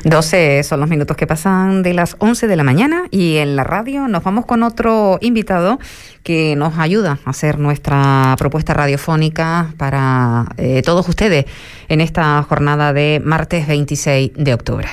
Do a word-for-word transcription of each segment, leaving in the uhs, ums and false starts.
doce son los minutos que pasan de las once de la mañana y en la radio nos vamos con otro invitado que nos ayuda a hacer nuestra propuesta radiofónica para eh, todos ustedes en esta jornada de martes veintiséis de octubre.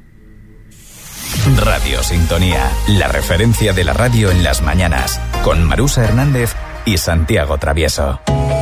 Radio Sintonía, la referencia de la radio en las mañanas, con Marusa Hernández y Santiago Travieso.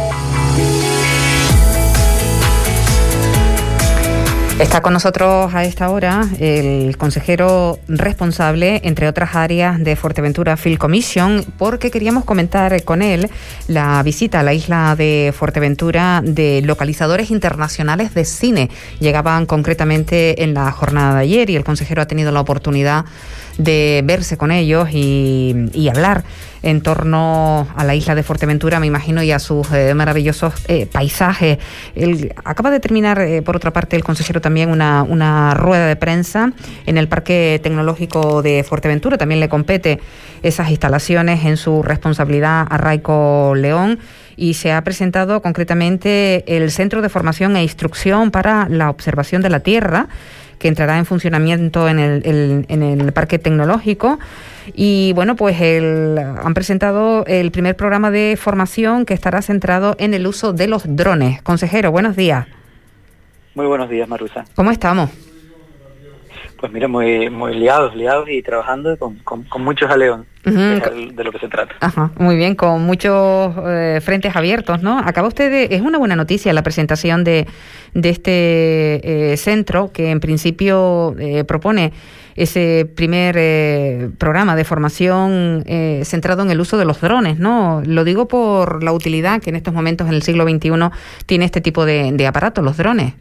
Está con nosotros a esta hora el consejero responsable, entre otras áreas, de Fuerteventura Film Commission, porque queríamos comentar con él la visita a la isla de Fuerteventura de localizadores internacionales de cine. Llegaban concretamente en la jornada de ayer y el consejero ha tenido la oportunidad de verse con ellos y, y hablar en torno a la isla de Fuerteventura, me imagino, y a sus eh, maravillosos eh, paisajes. El, acaba de terminar, eh, por otra parte, el consejero también una, una rueda de prensa en el Parque Tecnológico de Fuerteventura. También le compete esas instalaciones en su responsabilidad a Raico León. Y se ha presentado concretamente el Centro de Formación e Instrucción para la Observación de la Tierra, que entrará en funcionamiento en el, el, en el Parque Tecnológico. Y bueno, pues el, han presentado el primer programa de formación que estará centrado en el uso de los drones. Consejero, buenos días. Muy buenos días, Marusa. ¿Cómo estamos? Pues mira, muy muy liados, liados y trabajando con, con, con mucho jaleo, uh-huh. de, de lo que se trata. Ajá, muy bien, con muchos eh, frentes abiertos, ¿no? Acaba usted de... Es una buena noticia la presentación de, de este eh, centro que en principio eh, propone ese primer eh, programa de formación eh, centrado en el uso de los drones, ¿no? Lo digo por la utilidad que en estos momentos en el siglo veintiuno tiene este tipo de, de aparatos, los drones.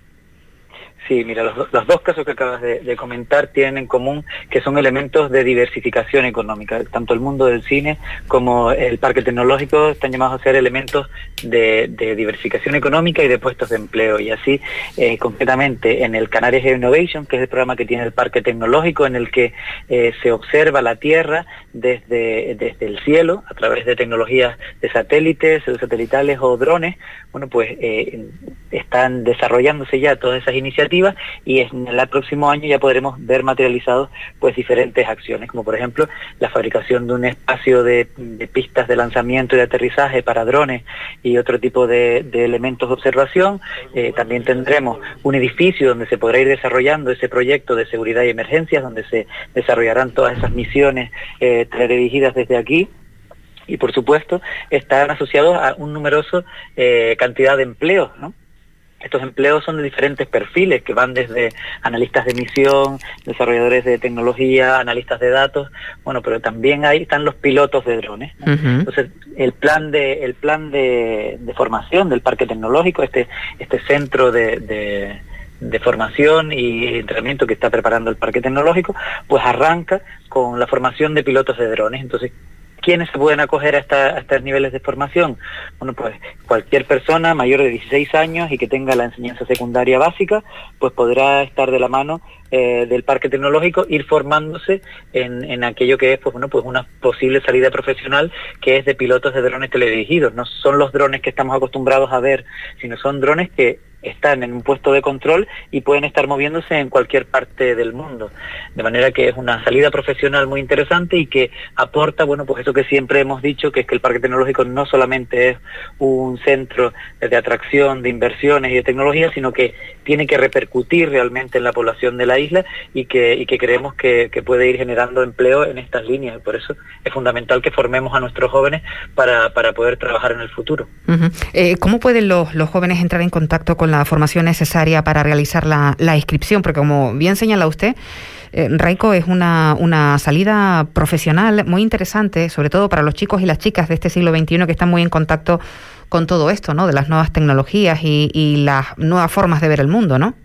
Sí, mira, los, los dos casos que acabas de, de comentar tienen en común que son elementos de diversificación económica. Tanto el mundo del cine como el Parque Tecnológico están llamados a ser elementos de, de diversificación económica y de puestos de empleo. Y así, eh, concretamente, en el Canarias Innovation, que es el programa que tiene el Parque Tecnológico, en el que eh, se observa la Tierra desde, desde el cielo, a través de tecnologías de satélites, satelitales o drones, bueno, pues eh, están desarrollándose ya todas esas iniciativas y en el próximo año ya podremos ver materializados pues diferentes acciones, como por ejemplo la fabricación de un espacio de, de pistas de lanzamiento y de aterrizaje para drones y otro tipo de, de elementos de observación. Eh, también tendremos un edificio donde se podrá ir desarrollando ese proyecto de seguridad y emergencias, donde se desarrollarán todas esas misiones eh, teledirigidas desde aquí. Y por supuesto están asociados a un numeroso eh, cantidad de empleos, ¿no? Estos empleos son de diferentes perfiles que van desde analistas de misión, desarrolladores de tecnología, analistas de datos, bueno, pero también ahí están los pilotos de drones, ¿no? Uh-huh. Entonces, el plan de el plan de, de formación del Parque Tecnológico, este este centro de, de de formación y entrenamiento que está preparando el Parque Tecnológico, pues arranca con la formación de pilotos de drones. Entonces, ¿quiénes se pueden acoger a, esta, a estos niveles de formación? Bueno, pues cualquier persona mayor de dieciséis años y que tenga la enseñanza secundaria básica, pues podrá estar de la mano eh, del Parque Tecnológico, ir formándose en, en aquello que es, pues bueno, pues una posible salida profesional, que es de pilotos de drones teledirigidos. No son los drones que estamos acostumbrados a ver, sino son drones que están en un puesto de control y pueden estar moviéndose en cualquier parte del mundo. De manera que es una salida profesional muy interesante y que aporta, bueno, pues eso que siempre hemos dicho, que es que el Parque Tecnológico no solamente es un centro de atracción, de inversiones y de tecnología, sino que tiene que repercutir realmente en la población de la isla y que, y que creemos que, que puede ir generando empleo en estas líneas. Y por eso es fundamental que formemos a nuestros jóvenes para, para poder trabajar en el futuro. Uh-huh. Eh, ¿Cómo pueden los, los jóvenes entrar en contacto con la formación necesaria para realizar la, la inscripción? Porque como bien señala usted, eh, Raico es una, una salida profesional muy interesante, sobre todo para los chicos y las chicas de este siglo veintiuno que están muy en contacto con todo esto, ¿no? De las nuevas tecnologías y, y las nuevas formas de ver el mundo, ¿no?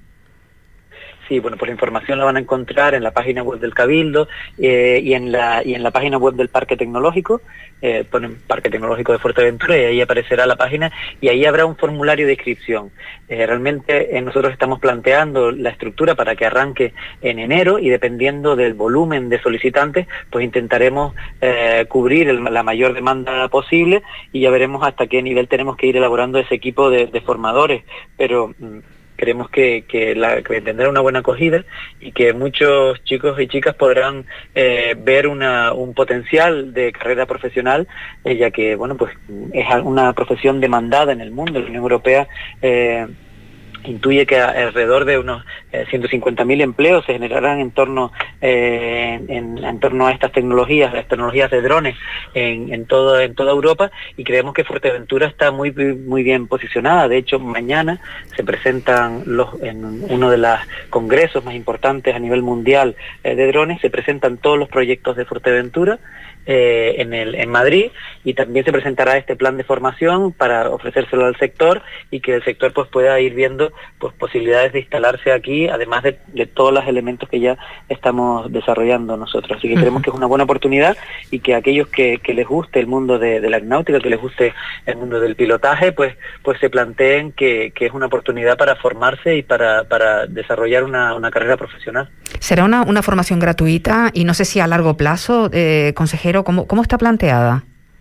Sí, bueno, pues la información la van a encontrar en la página web del Cabildo eh, y en la y en la página web del Parque Tecnológico. Eh, ponen Parque Tecnológico de Fuerteventura y ahí aparecerá la página y ahí habrá un formulario de inscripción. Eh, realmente eh, nosotros estamos planteando la estructura para que arranque en enero y dependiendo del volumen de solicitantes, pues intentaremos eh, cubrir el, la mayor demanda posible y ya veremos hasta qué nivel tenemos que ir elaborando ese equipo de, de formadores. Pero creemos que, que, la, que tendrá una buena acogida y que muchos chicos y chicas podrán eh, ver una, un potencial de carrera profesional, eh, ya que bueno pues es una profesión demandada en el mundo. La Unión Europea eh, intuye que alrededor de unos eh, ciento cincuenta mil empleos se generarán en torno eh, en, en torno a estas tecnologías, las tecnologías de drones en, en todo en toda Europa, y creemos que Fuerteventura está muy muy bien posicionada. De hecho, mañana se presentan los en uno de los congresos más importantes a nivel mundial eh, de drones, se presentan todos los proyectos de Fuerteventura Eh, en, el, en Madrid, y también se presentará este plan de formación para ofrecérselo al sector y que el sector pues pueda ir viendo pues posibilidades de instalarse aquí, además de, de todos los elementos que ya estamos desarrollando nosotros. Así que creemos que es una buena oportunidad, y que aquellos que, que les guste el mundo de, de la aeronáutica, que les guste el mundo del pilotaje, pues pues se planteen que, que es una oportunidad para formarse y para, para desarrollar una, una carrera profesional. ¿Será una, una formación gratuita y no sé si a largo plazo, eh, consejero? ¿Cómo, cómo está planteada?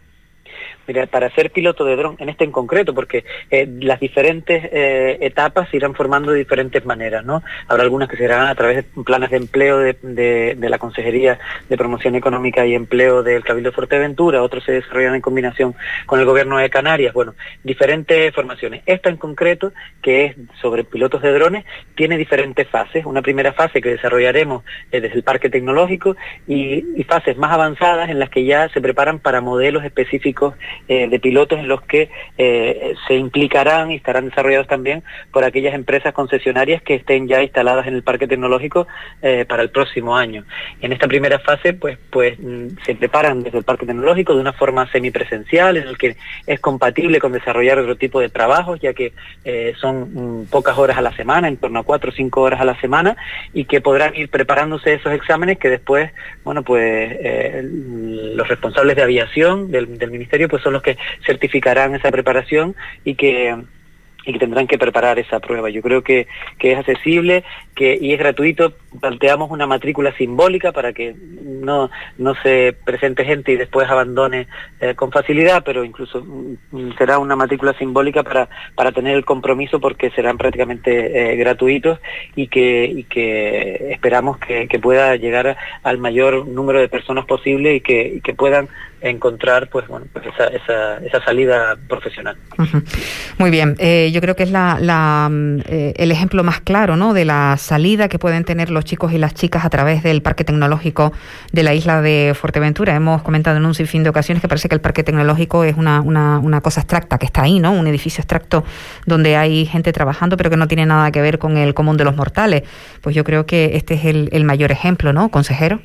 Mira, para ser piloto de dron, en este en concreto, porque eh, las diferentes eh, etapas se irán formando de diferentes maneras, ¿no? Habrá algunas que serán a través de planes de empleo de, de, de la Consejería de Promoción Económica y Empleo del Cabildo de Fuerteventura, otros se desarrollan en combinación con el Gobierno de Canarias. Bueno, diferentes formaciones. Esta en concreto, que es sobre pilotos de drones, tiene diferentes fases. Una primera fase que desarrollaremos eh, desde el Parque Tecnológico, y, y fases más avanzadas en las que ya se preparan para modelos específicos Eh, de pilotos, en los que eh, se implicarán y estarán desarrollados también por aquellas empresas concesionarias que estén ya instaladas en el Parque Tecnológico eh, para el próximo año. En esta primera fase pues pues se preparan desde el Parque Tecnológico de una forma semipresencial, en el que es compatible con desarrollar otro tipo de trabajos, ya que eh, son mm, pocas horas a la semana, en torno a cuatro o cinco horas a la semana, y que podrán ir preparándose esos exámenes que después, bueno pues eh, los responsables de aviación del, del Ministerio pues son los que certificarán esa preparación y que y que tendrán que preparar esa prueba. Yo creo que, que es accesible que y es gratuito. Planteamos una matrícula simbólica para que no, no se presente gente y después abandone eh, con facilidad, pero incluso mm, será una matrícula simbólica para, para tener el compromiso, porque serán prácticamente eh, gratuitos, y que, y que esperamos que, que pueda llegar a, al mayor número de personas posible, y que, y que puedan encontrar pues bueno pues esa, esa, esa salida profesional. Uh-huh. Muy bien, eh, yo creo que es la, la eh, el ejemplo más claro, ¿no?, de la salida que pueden tener los chicos y las chicas a través del Parque Tecnológico de la isla de Fuerteventura. Hemos comentado en un sinfín de ocasiones que parece que el Parque Tecnológico es una, una, una cosa abstracta que está ahí, ¿no?, un edificio abstracto donde hay gente trabajando, pero que no tiene nada que ver con el común de los mortales. Pues yo creo que este es el, el mayor ejemplo, ¿no, consejero?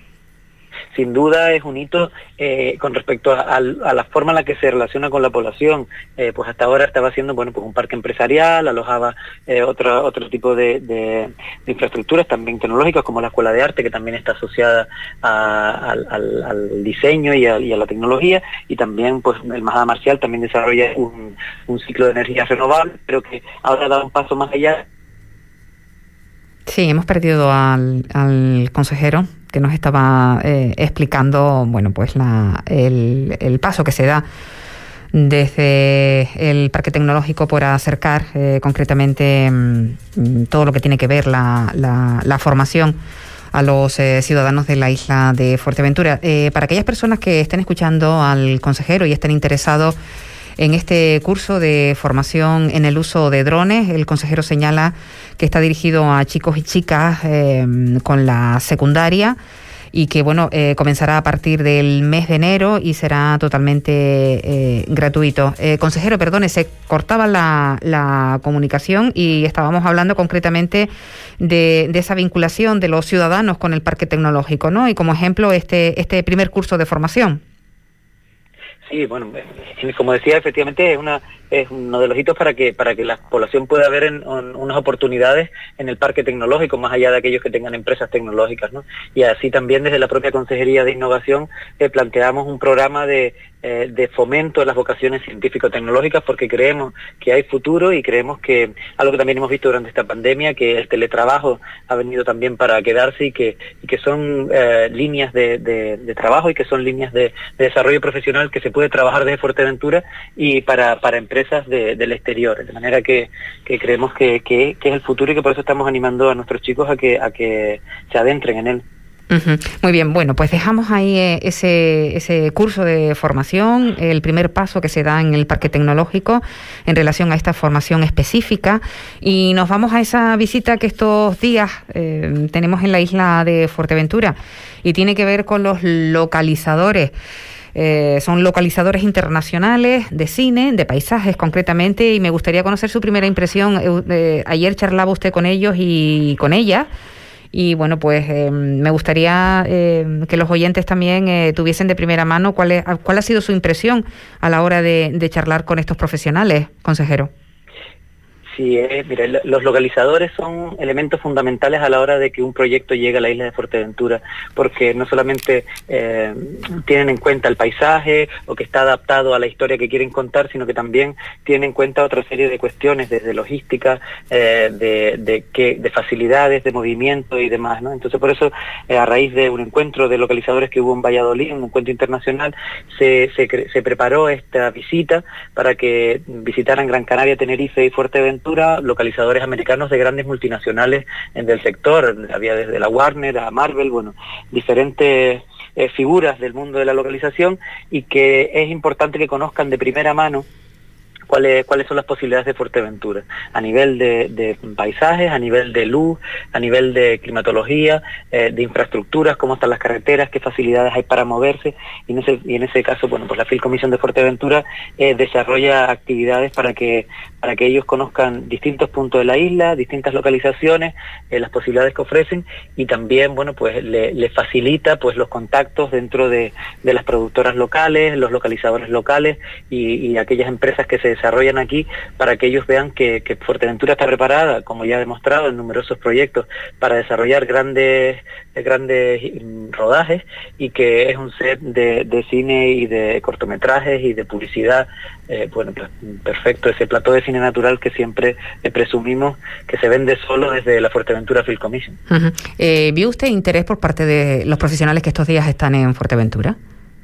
Sin duda es un hito eh, con respecto a, a, a la forma en la que se relaciona con la población. Eh, pues hasta ahora estaba haciendo bueno pues un parque empresarial, alojaba eh, otro otro tipo de, de, de infraestructuras también tecnológicas, como la Escuela de Arte, que también está asociada a, al, al, al diseño y a, y a la tecnología, y también pues el Majada Marcial también desarrolla un, un ciclo de energías renovables, pero que ahora da un paso más allá. Sí, hemos perdido al, al consejero, que nos estaba eh, explicando, bueno, pues la, el, el paso que se da desde el Parque Tecnológico por acercar eh, concretamente mmm, todo lo que tiene que ver la, la, la formación a los eh, ciudadanos de la isla de Fuerteventura. Eh, para aquellas personas que estén escuchando al consejero y estén interesados en este curso de formación en el uso de drones, el consejero señala que está dirigido a chicos y chicas eh, con la secundaria, y que bueno eh, comenzará a partir del mes de enero y será totalmente eh, gratuito. Eh, consejero, perdone, se cortaba la, la comunicación y estábamos hablando concretamente de, de esa vinculación de los ciudadanos con el Parque Tecnológico, ¿no? Y como ejemplo este, este primer curso de formación. Sí, bueno, como decía, efectivamente es una es uno de los hitos para que para que la población pueda ver en, en unas oportunidades en el Parque Tecnológico, más allá de aquellos que tengan empresas tecnológicas, ¿no? Y así también desde la propia Consejería de Innovación eh, planteamos un programa de, eh, de fomento de las vocaciones científico-tecnológicas, porque creemos que hay futuro, y creemos que algo que también hemos visto durante esta pandemia, que el teletrabajo ha venido también para quedarse, y que y que son eh, líneas de, de, de trabajo, y que son líneas de, de desarrollo profesional que se puede trabajar desde Fuerteventura, y para, para empezar empresas de, del exterior, de manera que, que creemos que, que, que es el futuro y que por eso estamos animando a nuestros chicos a que, a que se adentren en él. Uh-huh. Muy bien, bueno, pues dejamos ahí eh, ese, ese curso de formación, el primer paso que se da en el Parque Tecnológico en relación a esta formación específica, y nos vamos a esa visita que estos días eh, tenemos en la isla de Fuerteventura y tiene que ver con los localizadores. Eh, son localizadores internacionales de cine, de paisajes concretamente, y me gustaría conocer su primera impresión. Eh, eh, ayer charlaba usted con ellos y con ella. Y bueno, pues eh, me gustaría eh, que los oyentes también eh, tuviesen de primera mano cuál, es, cuál ha sido su impresión a la hora de, de charlar con estos profesionales, consejero. Sí, eh, mire, los localizadores son elementos fundamentales a la hora de que un proyecto llegue a la isla de Fuerteventura, porque no solamente eh, tienen en cuenta el paisaje o que está adaptado a la historia que quieren contar, sino que también tienen en cuenta otra serie de cuestiones, desde logística, eh, de, de, que, de facilidades, de movimiento y demás, ¿no? Entonces, por eso, eh, a raíz de un encuentro de localizadores que hubo en Valladolid, un encuentro internacional, se, se, se preparó esta visita para que visitaran Gran Canaria, Tenerife y Fuerteventura localizadores americanos de grandes multinacionales del sector. Había desde la Warner a Marvel, bueno, diferentes eh, figuras del mundo de la localización, y que es importante que conozcan de primera mano cuáles cuáles son las posibilidades de Fuerteventura, a nivel de, de paisajes, a nivel de luz, a nivel de climatología, eh, de infraestructuras, cómo están las carreteras, qué facilidades hay para moverse, y en ese, y en ese caso, bueno, pues la Filcomisión de Fuerteventura eh, desarrolla actividades para que, para que ellos conozcan distintos puntos de la isla, distintas localizaciones, eh, las posibilidades que ofrecen, y también, bueno, pues le, le facilita pues los contactos dentro de, de las productoras locales, los localizadores locales y, y aquellas empresas que se desarrollan aquí, para que ellos vean que, que Fuerteventura está preparada, como ya ha demostrado en numerosos proyectos, para desarrollar grandes grandes rodajes, y que es un set de, de cine y de cortometrajes y de publicidad, eh, bueno, pues perfecto, ese plató de cine natural que siempre eh, presumimos que se vende solo desde la Fuerteventura Film Commission. Uh-huh. Eh, ¿Vio usted interés por parte de los profesionales que estos días están en Fuerteventura?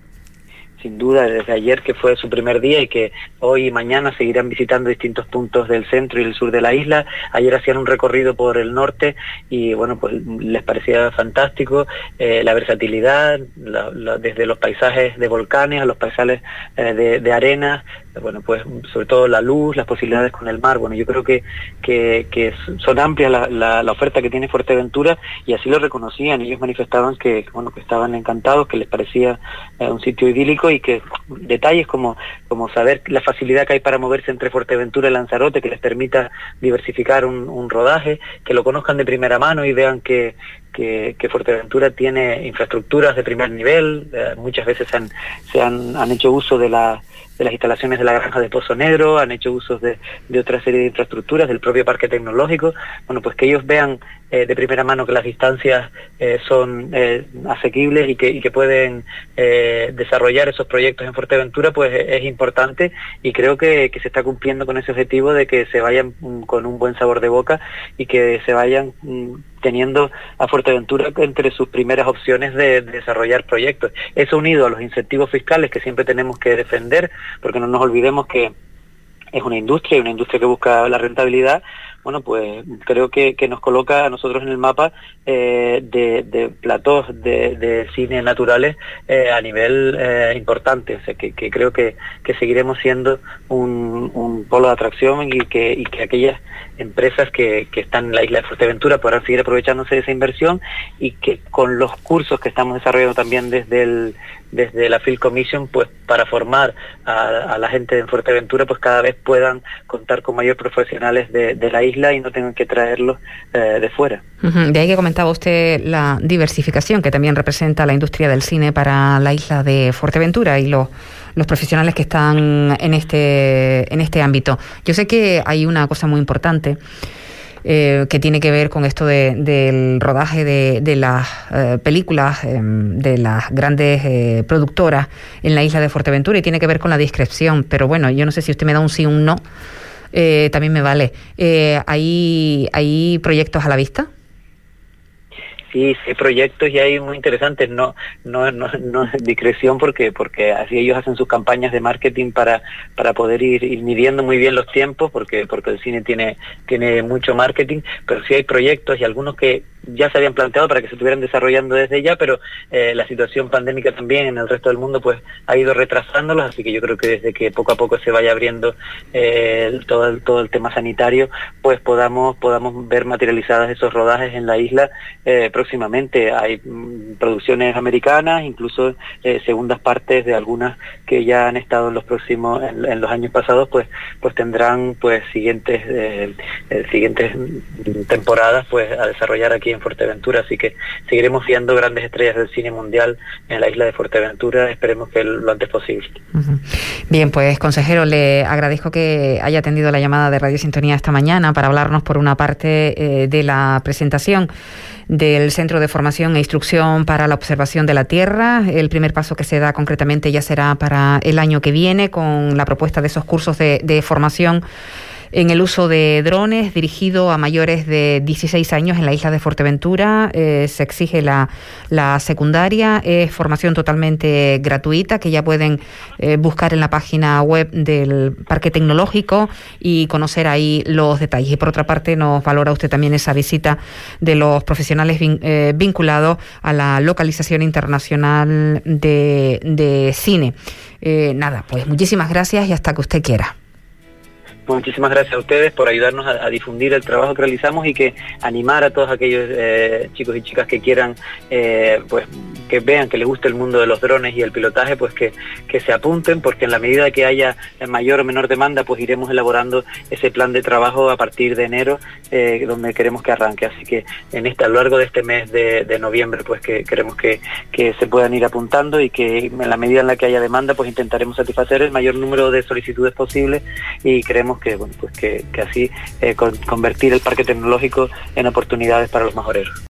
Sin duda, desde ayer, que fue su primer día, y que hoy y mañana seguirán visitando distintos puntos del centro y el sur de la isla. Ayer hacían un recorrido por el norte y bueno, pues les parecía fantástico eh, la versatilidad, la, la, desde los paisajes de volcanes a los paisajes eh, de, de arena, bueno, pues sobre todo la luz, las posibilidades con el mar. Bueno, yo creo que, que, que son amplias la, la, la oferta que tiene Fuerteventura, y así lo reconocían. Ellos manifestaban que, bueno, que estaban encantados, que les parecía eh, un sitio idílico, y que detalles como, como saber la facilidad que hay para moverse entre Fuerteventura y Lanzarote, que les permita diversificar un, un rodaje, que lo conozcan de primera mano y vean que, que, que Fuerteventura tiene infraestructuras de primer nivel. Eh, muchas veces se han, se han, han hecho uso de la de las instalaciones de la granja de Pozo Negro, han hecho usos de, de otra serie de infraestructuras del propio Parque Tecnológico. Bueno, pues que ellos vean eh, de primera mano que las distancias eh, son eh, asequibles y que, y que pueden eh, desarrollar esos proyectos en Fuerteventura, pues es importante, y creo que, que se está cumpliendo con ese objetivo de que se vayan mm, con un buen sabor de boca, y que se vayan mm, teniendo a Fuerteventura entre sus primeras opciones de, de desarrollar proyectos. Eso unido a los incentivos fiscales que siempre tenemos que defender, porque no nos olvidemos que es una industria, y una industria que busca la rentabilidad. Bueno, pues creo que, que nos coloca a nosotros en el mapa eh, de, de platós de, de cine naturales eh, a nivel eh, importante. O sea, que, que creo que, que seguiremos siendo un, un polo de atracción, y que, y que aquellas empresas que, que están en la isla de Fuerteventura podrán seguir aprovechándose de esa inversión, y que con los cursos que estamos desarrollando también desde el desde la Film Commission, pues para formar a, a la gente de Fuerteventura, pues cada vez puedan contar con mayores profesionales de, de la isla y no tengan que traerlos eh, de fuera. Uh-huh. De ahí que comentaba usted la diversificación que también representa la industria del cine para la isla de Fuerteventura y los los profesionales que están en este en este ámbito. Yo sé que hay una cosa muy importante Eh, que tiene que ver con esto de, del rodaje de, de las eh, películas eh, de las grandes eh, productoras en la isla de Fuerteventura, y tiene que ver con la discreción. Pero bueno, yo no sé si usted me da un sí o un no, eh, también me vale. Eh, ¿hay, ¿Hay proyectos a la vista? Sí, sí, hay proyectos y hay muy interesantes, no, no, no, no es discreción porque, porque así ellos hacen sus campañas de marketing para, para poder ir, ir midiendo muy bien los tiempos, porque, porque el cine tiene, tiene mucho marketing, pero sí hay proyectos y algunos que ya se habían planteado para que se estuvieran desarrollando desde ya, pero eh, la situación pandémica también en el resto del mundo pues ha ido retrasándolos, así que yo creo que desde que poco a poco se vaya abriendo eh, todo, el, todo el tema sanitario, pues podamos, podamos ver materializadas esos rodajes en la isla. Eh, próximamente hay mm, producciones americanas, incluso eh, segundas partes de algunas que ya han estado en los próximos, en, en los años pasados, pues, pues tendrán pues siguientes, eh, eh, siguientes temporadas pues a desarrollar aquí en Fuerteventura, así que seguiremos viendo grandes estrellas del cine mundial en la isla de Fuerteventura, esperemos que lo antes posible. Uh-huh. Bien, pues consejero, le agradezco que haya atendido la llamada de Radio Sintonía esta mañana para hablarnos por una parte eh, de la presentación del Centro de Formación e Instrucción para la Observación de la Tierra. El primer paso que se da concretamente ya será para el año que viene, con la propuesta de esos cursos de, de formación en el uso de drones dirigido a mayores de dieciséis años en la isla de Fuerteventura. Eh, se exige la, la secundaria, es formación totalmente gratuita que ya pueden eh, buscar en la página web del Parque Tecnológico y conocer ahí los detalles. Y por otra parte nos valora usted también esa visita de los profesionales vin, eh, vinculados a la localización internacional de, de cine. Eh, nada, pues muchísimas gracias y hasta que usted quiera. Muchísimas gracias a ustedes por ayudarnos a, a difundir el trabajo que realizamos y que animar a todos aquellos eh, chicos y chicas que quieran, eh, pues que vean que les guste el mundo de los drones y el pilotaje, pues que, que se apunten, porque en la medida que haya mayor o menor demanda, pues iremos elaborando ese plan de trabajo a partir de enero, eh, donde queremos que arranque. Así que en esta, a lo largo de este mes de, de noviembre, pues que queremos que, que se puedan ir apuntando y que en la medida en la que haya demanda, pues intentaremos satisfacer el mayor número de solicitudes posible y creemos que bueno pues que, que así eh, con, convertir el parque tecnológico en oportunidades para los majoreros.